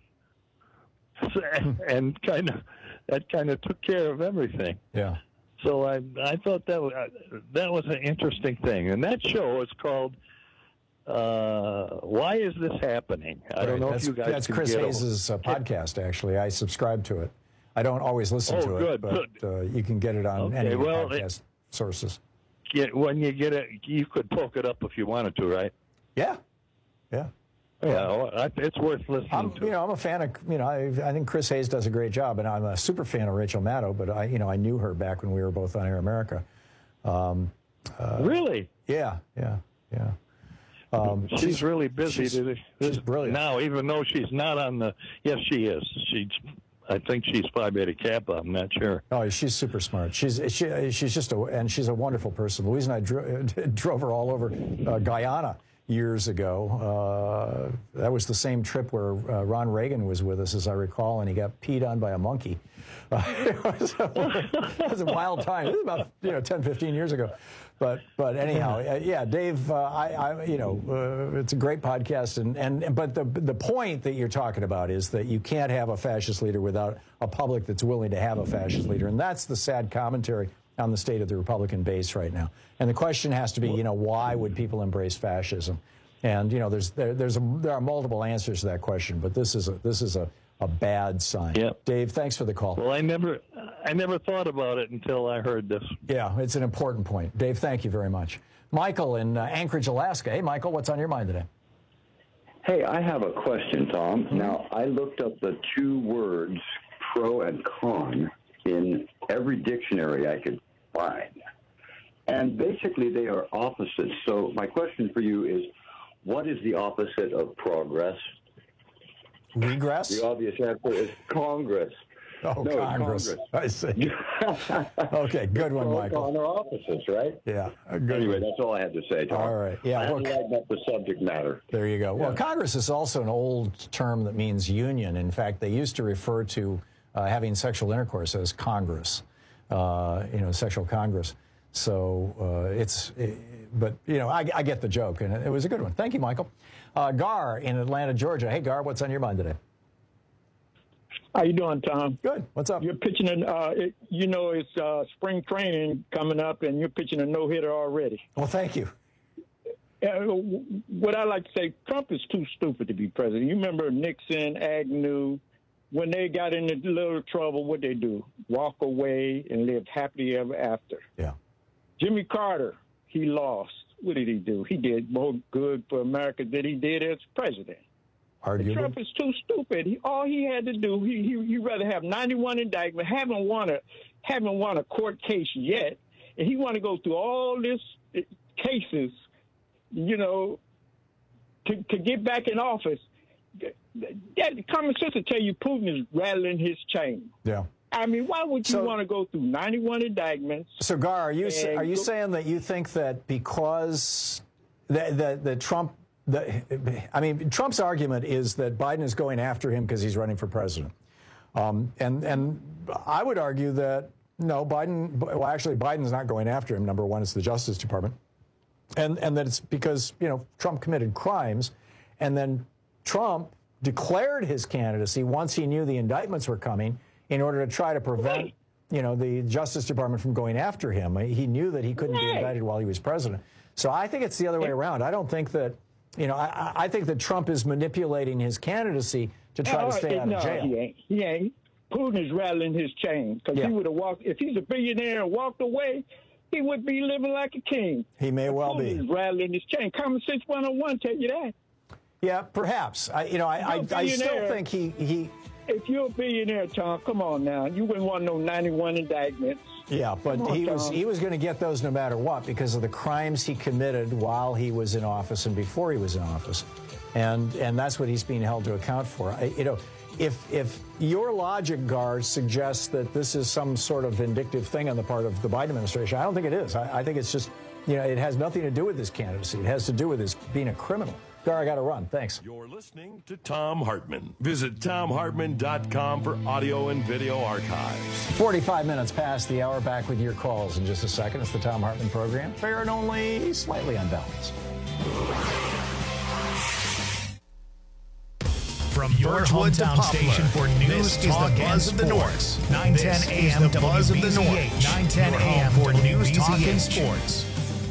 And that kind of took care of everything. Yeah. So I thought that was an interesting thing, and that show is called "Why Is This Happening?" I don't know if you guys. That's Chris Hayes' podcast. Actually, I subscribe to it. I don't always listen to it, but you can get it on any podcast sources. When you get it, you could poke it up if you wanted to, right? Yeah. Yeah, it's worth listening to. I'm a fan of, I think Chris Hayes does a great job, and I'm a super fan of Rachel Maddow, but I knew her back when we were both on Air America. Really? Yeah. She's really busy. She's brilliant. Now, even though she's not on the, yes, she is. I think she's Phi Beta Kappa. I'm not sure. Oh, she's super smart. She's just and she's a wonderful person. Louise and I drove her all over Guyana years ago. That was the same trip where Ron Reagan was with us, as I recall, and he got peed on by a monkey. It was a wild time. It was about 10, 15 years ago. But anyhow, Dave, it's a great podcast, but the point that you're talking about is that you can't have a fascist leader without a public that's willing to have a fascist leader, and that's the sad commentary on the state of the Republican base right now. And the question has to be, why would people embrace fascism? And there are multiple answers to that question, but this is a bad sign. Yep. Dave, thanks for the call. Well, I never thought about it until I heard this. Yeah, it's an important point. Dave, thank you very much. Michael in Anchorage, Alaska. Hey, Michael, what's on your mind today? Hey, I have a question, Tom. Mm-hmm. Now, I looked up the two words pro and con in every dictionary I could find. And basically they are opposites. So my question for you is, what is the opposite of progress? Regress? The obvious answer is Congress. Oh, no, Congress. I see. Okay, good one, Michael. Con are opposites, right? Yeah. Anyway, that's all I had to say, Tom. All right. Yeah. I had to lighten up the subject matter. There you go. Yeah. Well, Congress is also an old term that means union. In fact, they used to refer to having sexual intercourse as Congress, sexual Congress. So I get the joke, and it was a good one. Thank you, Michael. Gar in Atlanta, Georgia. Hey, Gar, what's on your mind today? How you doing, Tom? Good. What's up? You're pitching it's spring training coming up, and you're pitching a no-hitter already. Well, thank you. What I like to say, Trump is too stupid to be president. You remember Nixon, Agnew, when they got into little trouble, what they do? Walk away and live happily ever after. Yeah. Jimmy Carter, he lost. What did he do? He did more good for America than he did as president. Trump is too stupid. All he had to do, he rather have 91 indictments, haven't won a court case yet, and he want to go through all these cases, to get back in office. That common sense will tell you Putin is rattling his chain. Yeah. I mean, why would you want to go through 91 indictments? So, Gar, are you saying that you think that because Trump's argument is that Biden is going after him because he's running for president. And I would argue that, no, Biden's not going after him. Number one, it's the Justice Department. And that it's because, Trump committed crimes, and then Trump declared his candidacy once he knew the indictments were coming in order to try to prevent, the Justice Department from going after him. He knew that he couldn't be indicted while he was president. So I think it's the other way around. I don't think that, I think that Trump is manipulating his candidacy to try to stay out of jail. He ain't. Putin is rattling his chain because he would have walked. If he's a billionaire and walked away, he would be living like a king. He may well be. Putin is rattling his chain. Common Sense 101 tell you that. Yeah, perhaps. I still think he. If you're a billionaire, Tom, come on now. You wouldn't want no 91 indictments. Yeah, but he was going to get those no matter what because of the crimes he committed while he was in office and before he was in office, and that's what he's being held to account for. If your logic, Gar, suggests that this is some sort of vindictive thing on the part of the Biden administration, I don't think it is. I think it's just, it has nothing to do with his candidacy. It has to do with his being a criminal. Gar, I got to run. Thanks. You're listening to Thom Hartmann. Visit ThomHartmann.com for audio and video archives. 45 minutes past the hour. Back with your calls in just a second. It's the Thom Hartmann program. Fair and only slightly unbalanced. From your hometown station for news, talk, and sports. 910 AM WBZH. 910 AM for news, talk, and sports.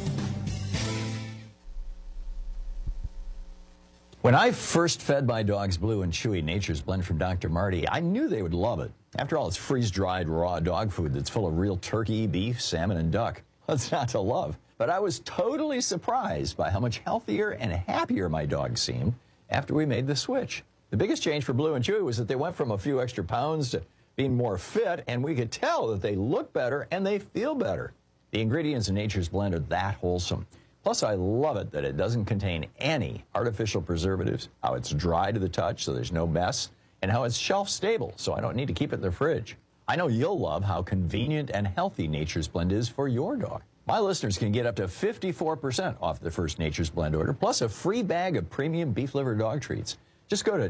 When I first fed my dogs Blue and Chewy Nature's Blend from Dr. Marty, I knew they would love it. After all, it's freeze-dried raw dog food that's full of real turkey, beef, salmon, and duck. What's not to love? But I was totally surprised by how much healthier and happier my dogs seemed after we made the switch. The biggest change for Blue and Chewy was that they went from a few extra pounds to being more fit, and we could tell that they look better and they feel better. The ingredients in Nature's Blend are that wholesome. Plus, I love it that it doesn't contain any artificial preservatives, how it's dry to the touch so there's no mess, and how it's shelf-stable so I don't need to keep it in the fridge. I know you'll love how convenient and healthy Nature's Blend is for your dog. My listeners can get up to 54% off their first Nature's Blend order, plus a free bag of premium beef liver dog treats. Just go to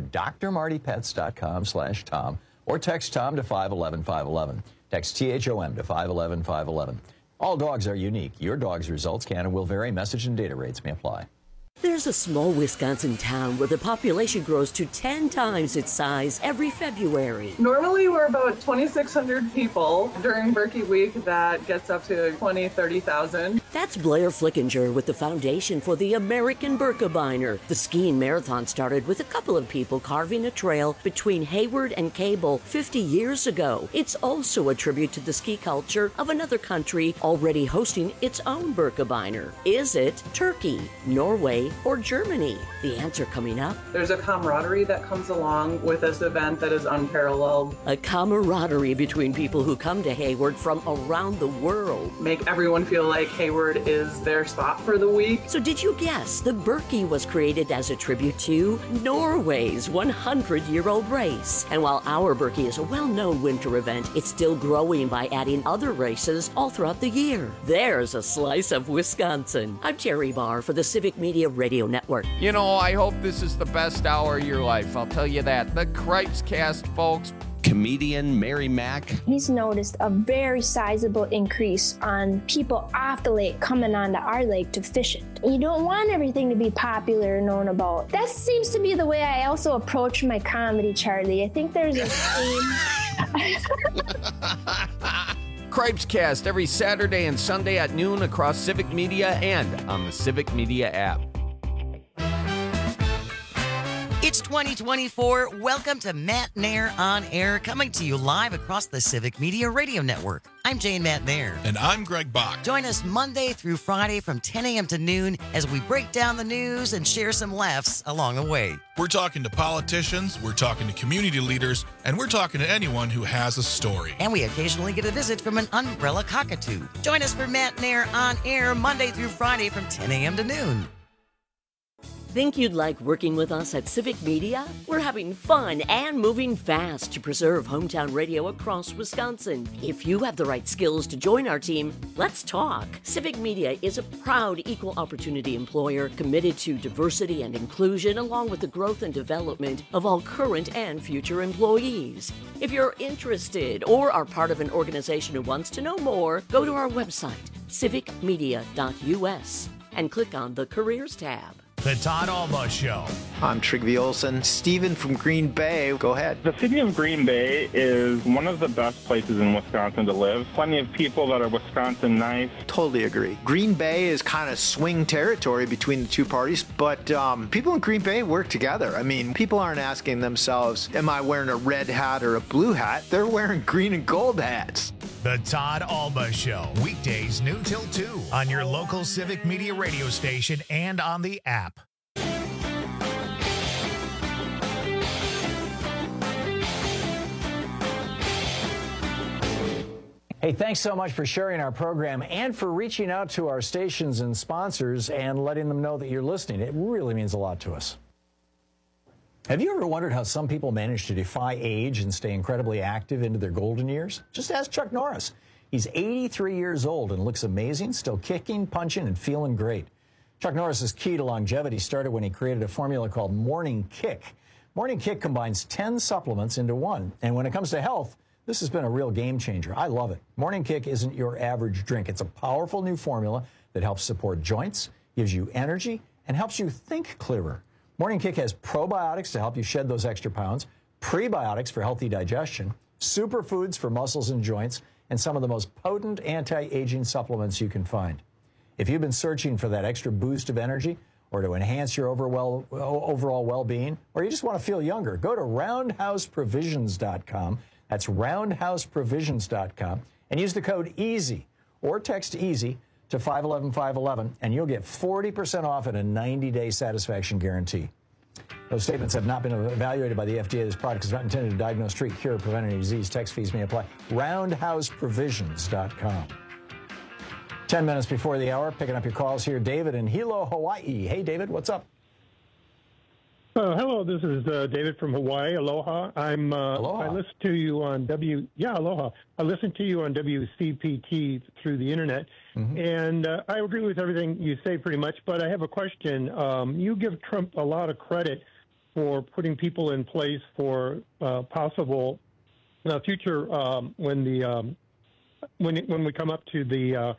drmartypets.com/Tom or text Tom to 511-511. Text THOM to 511-511. All dogs are unique. Your dog's results can and will vary. Message and data rates may apply. There's a small Wisconsin town where the population grows to 10 times its size every February. Normally we're about 2,600 people. During Berkey Week, that gets up to 20,000, 30,000. That's Blair Flickinger with the Foundation for the American Birkebeiner. The skiing marathon started with a couple of people carving a trail between Hayward and Cable 50 years ago. It's also a tribute to the ski culture of another country already hosting its own Birkebeiner. Is it Turkey, Norway, or Germany? The answer coming up. There's a camaraderie that comes along with this event that is unparalleled. A camaraderie between people who come to Hayward from around the world. Make everyone feel like Hayward is their spot for the week. So did you guess the Berkey was created as a tribute to Norway's 100-year-old race? And while our Berkey is a well-known winter event, it's still growing by adding other races all throughout the year. There's a slice of Wisconsin. I'm Terry Barr for the Civic Media Radio Network. You know, I hope this is the best hour of your life. I'll tell you that. The Cripes Cast, folks. Comedian Mary Mack. He's noticed a very sizable increase on people off the lake coming onto our lake to fish it. You don't want everything to be popular and known about. That seems to be the way I also approach my comedy, Charlie. I think there's a theme. Cripes Cast every Saturday and Sunday at noon across Civic Media and on the Civic Media app. It's 2024. Welcome to Matt Nair on Air, coming to you live across the Civic Media Radio Network. I'm Jane Matt Nair. And I'm Greg Bach. Join us Monday through Friday from 10 a.m. to noon as we break down the news and share some laughs along the way. We're talking to politicians, we're talking to community leaders, and we're talking to anyone who has a story. And we occasionally get a visit from an umbrella cockatoo. Join us for Matt Nair on Air Monday through Friday from 10 a.m. to noon. Think you'd like working with us at Civic Media? We're having fun and moving fast to preserve hometown radio across Wisconsin. If you have the right skills to join our team, let's talk. Civic Media is a proud equal opportunity employer committed to diversity and inclusion, along with the growth and development of all current and future employees. If you're interested or are part of an organization who wants to know more, go to our website, civicmedia.us, and click on the Careers tab. The Todd Alba Show. I'm Trygve Olsen. Steven from Green Bay, go ahead. The city of Green Bay is one of the best places in Wisconsin to live. Plenty of people that are Wisconsin nice. Totally agree. Green Bay is kind of swing territory between the two parties, but people in Green Bay work together. I mean, people aren't asking themselves, am I wearing a red hat or a blue hat? They're wearing green and gold hats. The Todd Alba Show, weekdays noon till 2 on your local Civic Media radio station and on the app. Hey, thanks so much for sharing our program and for reaching out to our stations and sponsors and letting them know that you're listening. It really means a lot to us. Have you ever wondered how some people manage to defy age and stay incredibly active into their golden years? Just ask Chuck Norris. He's 83 years old and looks amazing, still kicking, punching, and feeling great. Chuck Norris's key to longevity started when he created a formula called Morning Kick. Morning Kick combines 10 supplements into one, and when it comes to health, this has been a real game changer. I love it. Morning Kick isn't your average drink. It's a powerful new formula that helps support joints, gives you energy, and helps you think clearer. Morning Kick has probiotics to help you shed those extra pounds, prebiotics for healthy digestion, superfoods for muscles and joints, and some of the most potent anti-aging supplements you can find. If you've been searching for that extra boost of energy or to enhance your overall well-being, or you just want to feel younger, go to roundhouseprovisions.com. That's roundhouseprovisions.com, and use the code EASY or text EASY to 511-511, and you'll get 40% off and a 90-day satisfaction guarantee. Those statements have not been evaluated by the FDA. This product is not intended to diagnose, treat, cure, or prevent any disease. Tax fees may apply. RoundhouseProvisions.com. 10 minutes before the hour, picking up your calls here. David in Hilo, Hawaii. Hey, David, what's up? Hello, this is David from Hawaii. Aloha. Aloha. I listen to you on Aloha. I listen to you on WCPT through the internet, and I agree with everything you say pretty much. But I have a question. You give Trump a lot of credit for putting people in place for possible future when we come up to the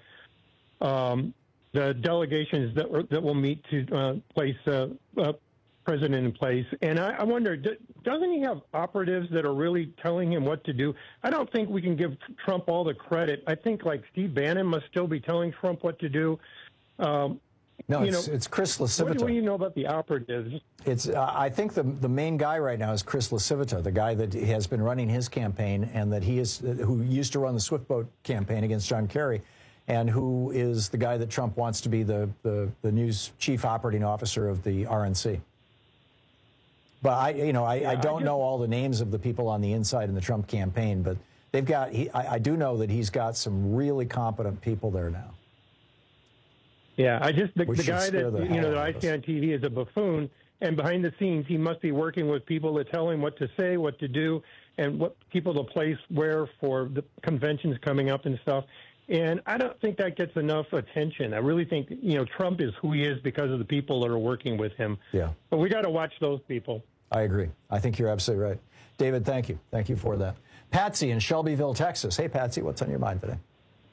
delegations that will meet to place president in place. And I wonder, doesn't he have operatives that are really telling him what to do? I don't think we can give Trump all the credit. I think like Steve Bannon must still be telling Trump what to do. No, it's Chris LaCivita. What do you know about the operatives? It's I think the main guy right now is Chris LaCivita, the guy that has been running his campaign and that who used to run the Swift Boat campaign against John Kerry, and who is the guy that Trump wants to be the new chief operating officer of the RNC. But I don't know all the names of the people on the inside in the Trump campaign, but they've got. I do know that he's got some really competent people there now. Yeah, the guy that I see on TV is a buffoon, and behind the scenes he must be working with people that tell him what to say, what to do, and what people to place where for the conventions coming up and stuff. And I don't think that gets enough attention. I really think Trump is who he is because of the people that are working with him. Yeah, but we got to watch those people. I agree. I think you're absolutely right. David, thank you. Thank you for that. Patsy in Shelbyville, Texas. Hey, Patsy, what's on your mind today?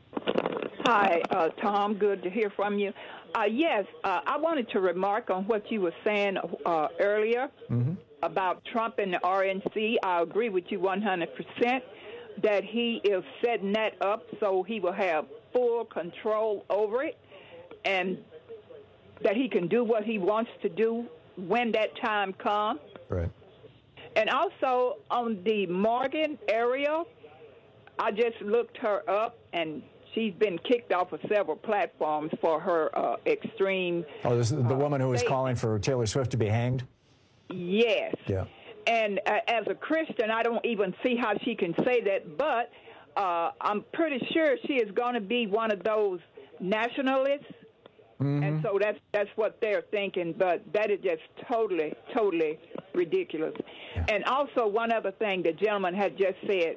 Hi, Tom. Good to hear from you. Yes, I wanted to remark on what you were saying earlier about Trump and the RNC. I agree with you 100% that he is setting that up so he will have full control over it and that he can do what he wants to do when that time comes. Right. And also on the Morgan area, I just looked her up, and she's been kicked off of several platforms for her extreme. Oh, this is the woman who was calling for Taylor Swift to be hanged? Yes. Yeah. And as a Christian, I don't even see how she can say that, but I'm pretty sure she is going to be one of those nationalists And so that's what they're thinking, but that is just totally ridiculous. And also one other thing the gentleman had just said.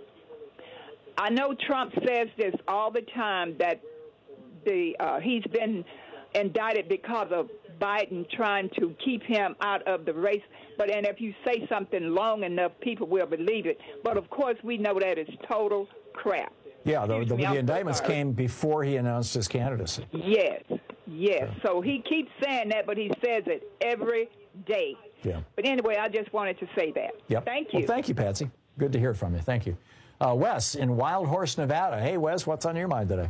I know Trump says this all the time, that he's been indicted because of Biden trying to keep him out of the race. And if you say something long enough, people will believe it. But, of course, we know that is total crap. Yeah, the indictments came before he announced his candidacy. Yes. So he keeps saying that, but he says it every day. Yeah. But anyway, I just wanted to say that. Yep. Thank you. Well, thank you, Patsy. Good to hear from you. Thank you. Wes in Wild Horse, Nevada. Hey, Wes, what's on your mind today?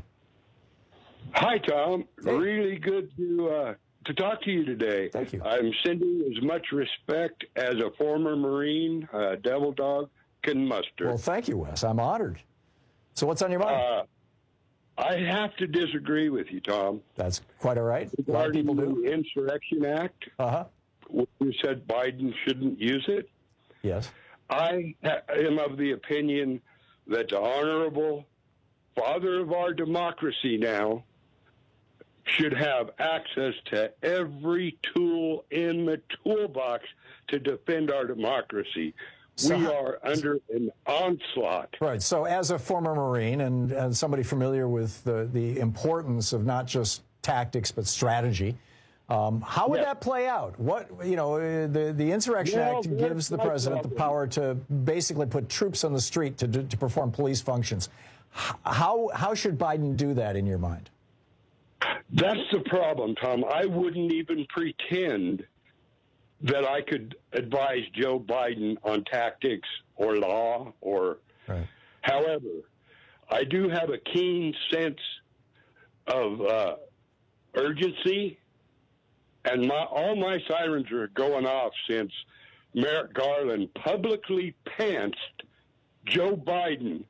Hi, Tom. Hey. Really good to talk to you today. Thank you. I'm sending as much respect as a former Marine, Devil Dog, can muster. Well, thank you, Wes. I'm honored. So what's on your mind? I have to disagree with you, Tom. That's quite all right. A lot of people do. The Insurrection Act, you said Biden shouldn't use it. Yes. I am of the opinion that the honorable father of our democracy now should have access to every tool in the toolbox to defend our democracy. We are under an onslaught. Right. So as a former Marine and somebody familiar with the importance of not just tactics but strategy, how would that play out? The Insurrection Act gives the president the power to basically put troops on the street to perform police functions. How should Biden do that in your mind? That's the problem, Tom. I wouldn't even pretend that I could advise Joe Biden on tactics or law or. Right. However, I do have a keen sense of urgency, and all my sirens are going off since Merrick Garland publicly pantsed Joe Biden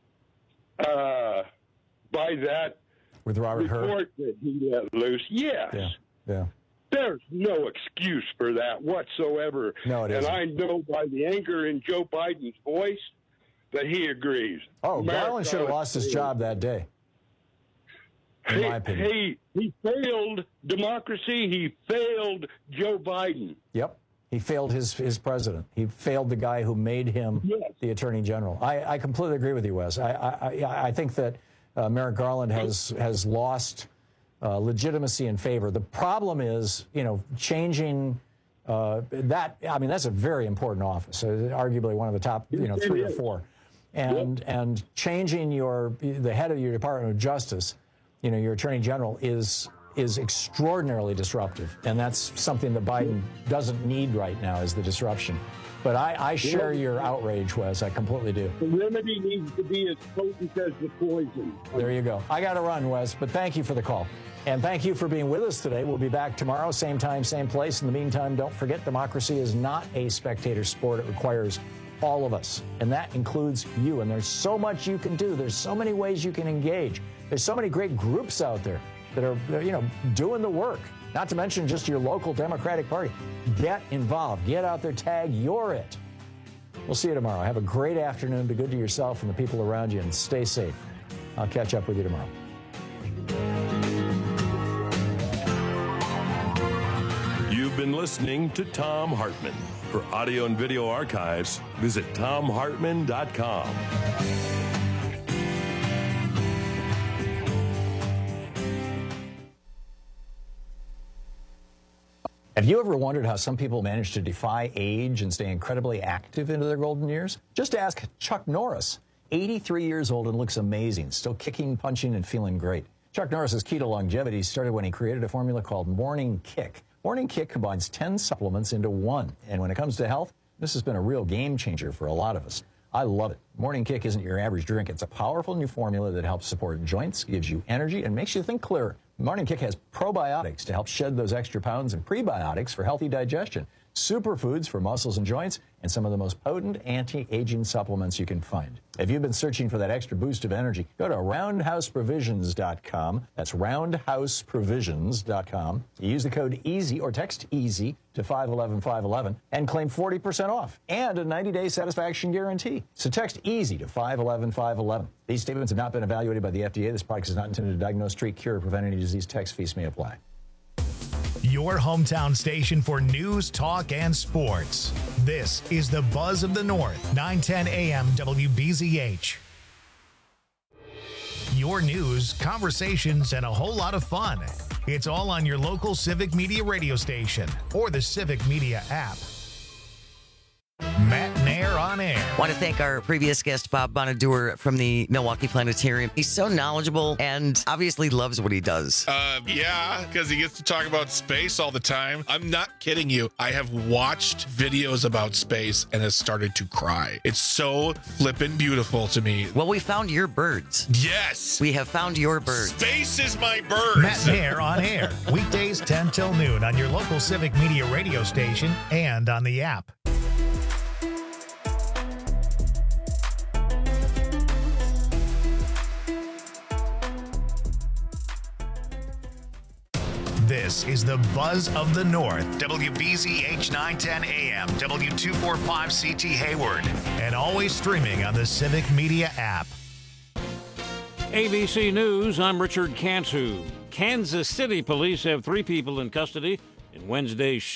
by that with Robert report that he let loose. Yes. Yeah. There's no excuse for that whatsoever. No, it isn't. And I know by the anger in Joe Biden's voice that he agrees. Oh, Garland should have lost his job that day, in my opinion. He failed democracy. He failed Joe Biden. Yep. He failed his president. He failed the guy who made him the attorney general. I completely agree with you, Wes. I think that Merrick Garland has lost legitimacy and favor. The problem is, changing that. I mean, that's a very important office, arguably one of the top, 3 or 4, and changing the head of your Department of Justice, your attorney general is extraordinarily disruptive, and that's something that Biden doesn't need right now, is the disruption. But I share your outrage, Wes. I completely do. The remedy needs to be as potent as the poison. There you go. I got to run, Wes, but thank you for the call. And thank you for being with us today. We'll be back tomorrow, same time, same place. In the meantime, don't forget, democracy is not a spectator sport. It requires all of us, and that includes you. And there's so much you can do. There's so many ways you can engage. There's so many great groups out there that are, doing the work. Not to mention just your local Democratic Party. Get involved. Get out there. Tag You're It. We'll see you tomorrow. Have a great afternoon. Be good to yourself and the people around you, and stay safe. I'll catch up with you tomorrow. You've been listening to Thom Hartmann. For audio and video archives, visit ThomHartmann.com. Have you ever wondered how some people manage to defy age and stay incredibly active into their golden years? Just ask Chuck Norris, 83 years old and looks amazing, still kicking, punching, and feeling great. Chuck Norris's key to longevity started when he created a formula called Morning Kick. Morning Kick combines 10 supplements into one, and when it comes to health, this has been a real game changer for a lot of us. I love it. Morning Kick isn't your average drink. It's a powerful new formula that helps support joints, gives you energy, and makes you think clearer. Morning Kick has probiotics to help shed those extra pounds and prebiotics for healthy digestion, superfoods for muscles and joints, and some of the most potent anti-aging supplements you can find. If you've been searching for that extra boost of energy, go to roundhouseprovisions.com. That's roundhouseprovisions.com. You use the code EASY or text EASY to 511-511 and claim 40% off and a 90-day satisfaction guarantee. So text EASY to 511-511. These statements have not been evaluated by the FDA. This product is not intended to diagnose, treat, cure, or prevent any disease. Text fees may apply. Your hometown station for news, talk, and sports. This is the Buzz of the North, 910 AM WBZH. Your news, conversations, and a whole lot of fun. It's all on your local Civic Media radio station or the Civic Media app. Matt Nair on air. I want to thank our previous guest, Bob Bonadur from the Milwaukee Planetarium. He's so knowledgeable and obviously loves what he does. Yeah, because he gets to talk about space all the time. I'm not kidding you. I have watched videos about space and has started to cry. It's so flippin' beautiful to me. Well, we found your birds. Yes. We have found your birds. Space is my birds. Matt Nair on air. Weekdays 10 till noon on your local Civic Media radio station and on the app. This is the Buzz of the North, WBZH 910 AM, W245CT Hayward, and always streaming on the Civic Media app. ABC News, I'm Richard Cantu. Kansas City police have 3 people in custody in Wednesday's